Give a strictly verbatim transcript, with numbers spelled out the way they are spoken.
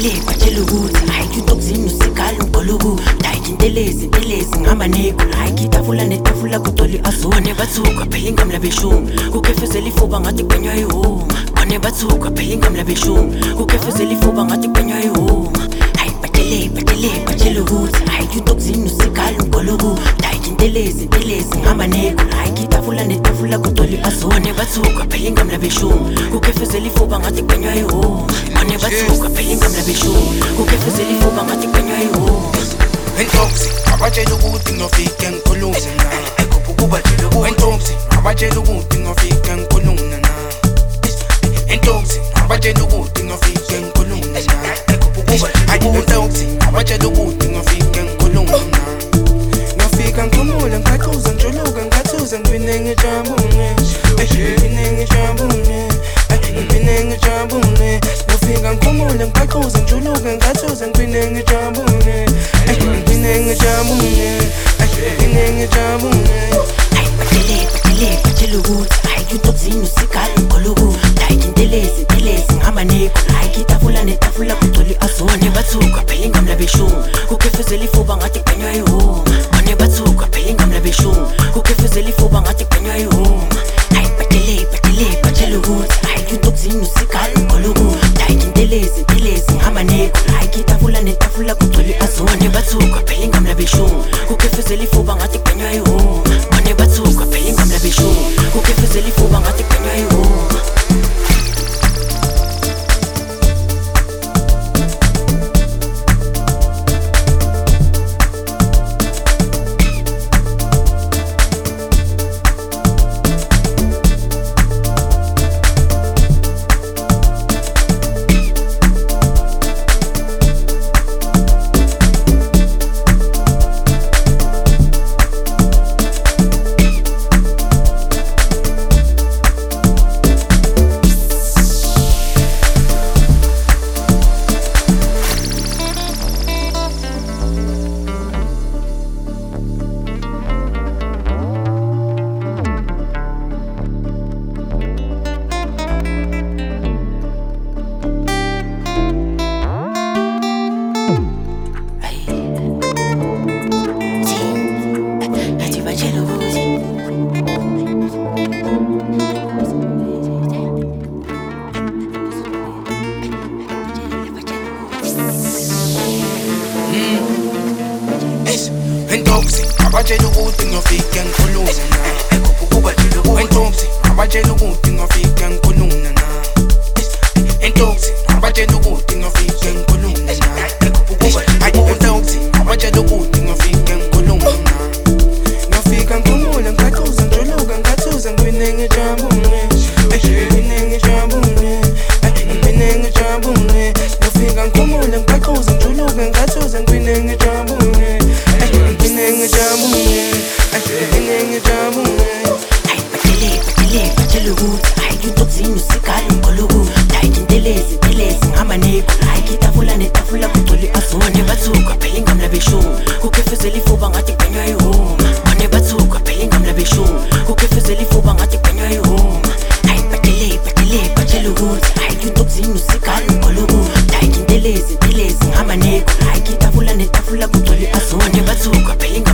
batshele batshele ukuthi hayi utokuzini usikhala ungoluku like intelezi intelezi ngihamba neko like itafula netafula kugcwele azone bathuka phela ingam labeshungu kukefezela ifuba ngathi kwenywa ihoma khona bathuka phela ingam labeshungu kukefezela ifuba ngathi kwenywa ihoma hayi batshele batshele batshele ukuthi hayi utokuzini usikhala ungoluku like intelezi intelezi ngihamba neko like itafula netafula kugcwele azone bathuka phela ingam labeshungu kukefezela ifuba ngathi kwenywa ihoma khona bathuka phela ingam labeshungu kukefezela ifuba ngathi kwenywa ihoma Entoksi, abatshela ukuthi ngiyofika ngikhulume na. Ekuphukubajela ukuthi entoksi, abatshela ukuthi ngiyofika ngikhulume na. Entoksi, abatshela ukuthi ngiyofika ngikhulume na. Ekuphukubajela entoksi, abatshela ukuthi ngiyofika ngikhulume na. Ngiyofika ngikhumule ngikhaxuza ngijuluka ngikhathuza ngibine ngijabule. Ngibine ngijabule. Ngibine ngijabule. Ngiyofika ngikhumule ngikhaxuza ngijuluka ngikhathuza ngibine ngijabule. Batshele batshele batshele ukuthi hayi utokuzini usikhala ungoluku like intelezi intelezi ngihamba neko like itafula netafula kugcwele azone bathuka phela ingam labeshungu kukefezela ifuba ngathi kwenywa ihoma khona bathuka phela ingam labeshungu kukefezela ifuba ngathi kwenywa ihoma hayi batshele batshele batshele ukuthi hayi utokuzini usikhala ungoluku like intelezi intelezi ngihamba neko like itafula netafula kugcwele azone bathuka phela ingam labeshungu kukefezela ifuba ngathi kwenywa ihoma khona bathuka phela ingam labeshungu kukefezela ifuba ngathi kwenywa ihoma Entoksi, abatshela ukuthi ngiyofika ngikhulume na. Ekuphukubajela ukuthi entoksi, abatshela ukuthi ngiyofika ngikhulume na. Entoksi, abatshela ukuthi ngiyofika ngikhulume na. Ekuphukubajela entoksi, abatshela ukuthi ngiyofika ngikhulume na. Ngiyofika ngikhumule ngikhaxuza ngijuluka ngikhathuza ngibine ngijabule. Ngibine ngijabule. Ngibine ngijabule. Ngiyofika ngikhumule ngikhaxuza ngijuluka ngikhathuza ngibine ngijabule. Batshele batshele ukuthi hayi utokuzini usikhala ungoluku like intelezi intelezi ngihamba neko like itafula netafula kugcwele azone bathuka phela ingam labeshungu kukefezela ifuba ngathi kwenywa ihoma khona bathuka phela ingam labeshungu kukefezela ifuba ngathi kwenywa ihoma hayi batshele batshele batshele ukuthi hayi utokuzini usikhala ungoluku like intelezi intelezi ngihamba neko like itafula netafula kugcwele azone bathuka phela